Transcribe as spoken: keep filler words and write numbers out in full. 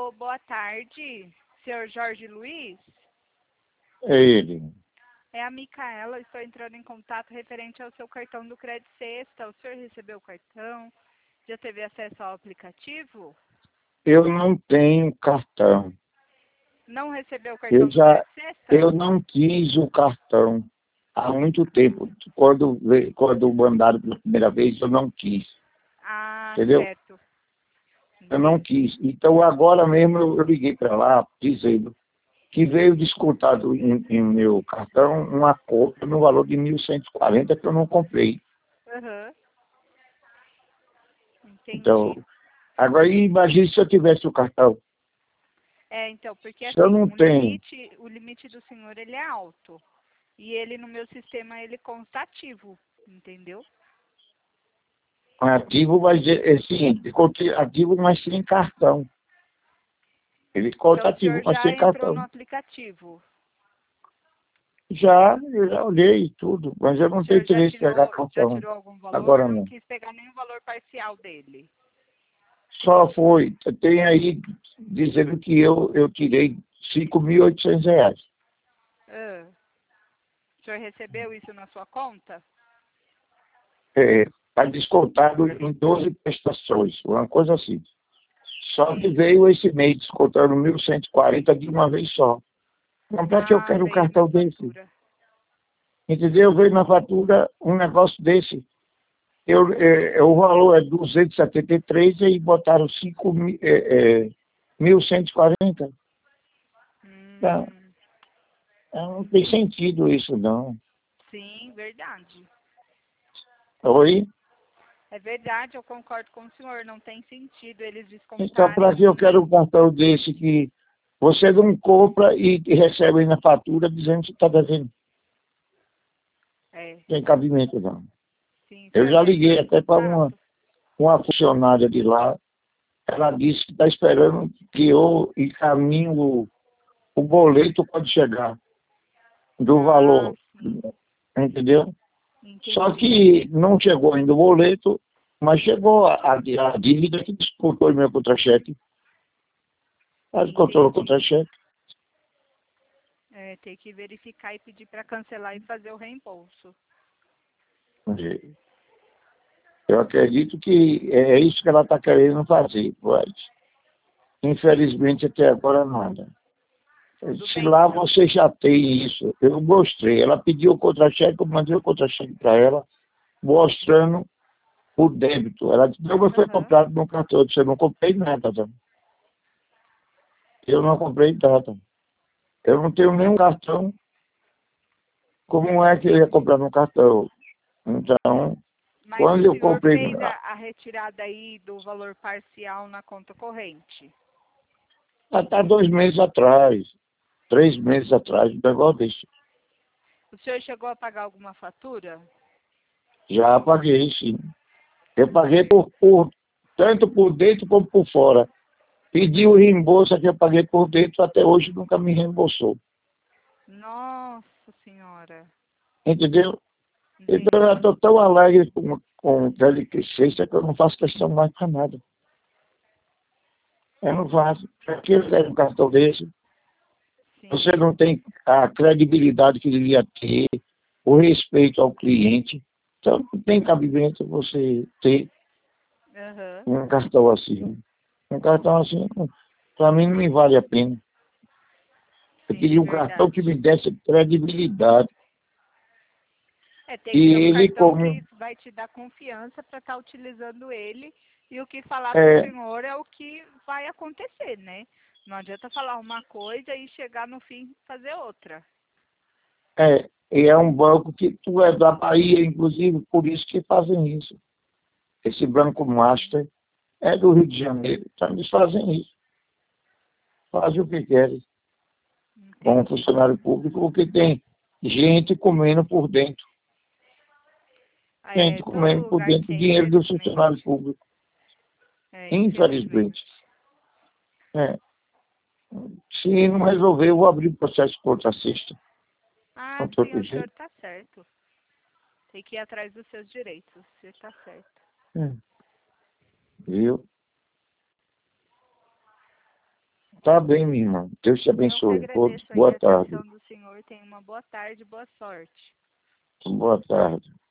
Alô, boa tarde, senhor Jorge Luiz? É ele. É a Micaela, estou entrando em contato referente ao seu cartão do Crédito Sexta. O senhor recebeu o cartão? Já teve acesso ao aplicativo? Eu não tenho cartão. Não recebeu o cartão Eu do já, Crédito Sexta? eu não quis o cartão há muito tempo. Quando, ve- quando mandaram pela primeira vez, eu não quis. Ah, Entendeu? certo. Eu não Entendi. quis. Então, agora mesmo, eu, eu liguei para lá dizendo que veio descontado em, em meu cartão uma compra no valor de mil cento e quarenta que eu não comprei. Aham. Entendi. Então, agora imagine se eu tivesse o cartão. É, então, porque Se eu assim, não o tenho limite, o limite do senhor, ele é alto. E ele, no meu sistema, ele consta ativo, entendeu? ativo, mas é, é seguinte, conte ativo, mas sem cartão. Ele conta Então, o ativo, senhor mas já sem entrou no cartão. aplicativo. Já, eu já olhei tudo, mas eu O não tenho senhor já interesse em pegar tirou, já cartão. tirou algum valor? Agora Não não. quis pegar nenhum valor parcial dele. Só foi, tem aí dizendo que eu, eu tirei cinco mil e oitocentos reais. Ah, o senhor recebeu isso na sua conta? Está descontado em doze prestações, uma coisa assim. Só que Sim. veio esse mês descontando mil cento e quarenta de uma vez só. Então, para que eu Ah, quero um veio na cartão desse? fatura. Entendeu? Veio na fatura um negócio desse. Eu, é, é, o valor é duzentos e setenta e três e aí botaram cinco mil, é, é, mil cento e quarenta. Tá? Hum, Não tem sentido isso, não. sim, verdade. Oi? É verdade, eu concordo com o senhor. Não tem sentido eles Então, para que eu descontarem. quero um cartão desse que você não compra e recebe aí na fatura dizendo que está devendo? É, Tem cabimento, não. sim, o Eu senhor já já entrou liguei em até para uma, contato? uma funcionária de lá. Ela disse que está esperando que eu encaminhe o, o boleto pode chegar do Ah, valor, sim, entendeu? Só entendi. que não chegou ainda o boleto, mas chegou a, a, a dívida que descontou o meu contra-cheque. Ela descontou o Entendi. contra-cheque. É, tem que verificar e pedir para cancelar e fazer o reembolso. Eu acredito que é isso que ela está querendo fazer, mas infelizmente até agora nada. Tudo Se bem, lá então. você já tem isso, eu mostrei. Ela pediu o contra-cheque, eu mandei o contra-cheque para ela, mostrando o débito. Ela disse, não, mas foi Aham. comprado no cartão. Eu disse, eu não comprei nada. Tá? Eu não comprei nada. Eu não tenho nenhum cartão. Como é que eu ia Entendi. comprar no cartão? Então, Mas o quando eu senhor comprei, fez a, a retirada aí do valor parcial na conta corrente? há dois meses atrás, três meses atrás, um negócio desse. O senhor chegou a pagar alguma fatura? Já paguei, sim. Eu paguei por, por tanto por dentro como por fora. Pedi o reembolso que eu paguei por dentro, até hoje nunca me reembolsou. Nossa senhora. Entendeu? Então eu Entendi. estou tão alegre com, com o telecrescência que eu não faço questão mais para nada. Eu não faço. Para que eu quero um cartão desse? Você Sim. não tem a credibilidade que devia ter, o respeito ao cliente. Então não tem cabimento você ter Aham. um cartão assim. Um cartão assim, para mim, não me vale a pena. Eu Sim, queria um cartão que verdade. me desse credibilidade. É, tem E que ser um ele, cartão como que vai te dar confiança para estar utilizando ele e o que falar para o é, senhor é o que vai acontecer, né? Não adianta falar uma coisa e chegar no fim fazer outra. é, e é um banco que tu é da Bahia, inclusive, por isso que fazem isso. Esse Banco Master é do Rio de Janeiro, então eles fazem isso. Fazem o que querem com o Entendi. funcionário público, porque tem gente comendo por dentro. É, Gente todo comendo por lugar dentro o tem, dinheiro do infelizmente. funcionário público. É, Infelizmente. infelizmente. É. Se não resolver, eu vou abrir o processo contra a sexta. Ah, Contra sim, outro o senhor jeito. está certo. Tem que ir atrás dos seus direitos. O senhor está certo. É. Viu? Tá bem, minha irmã. Deus te Eu que abençoe. agradeço aí Boa a tarde. atenção do senhor. Tenha uma boa tarde, boa sorte. Boa tarde.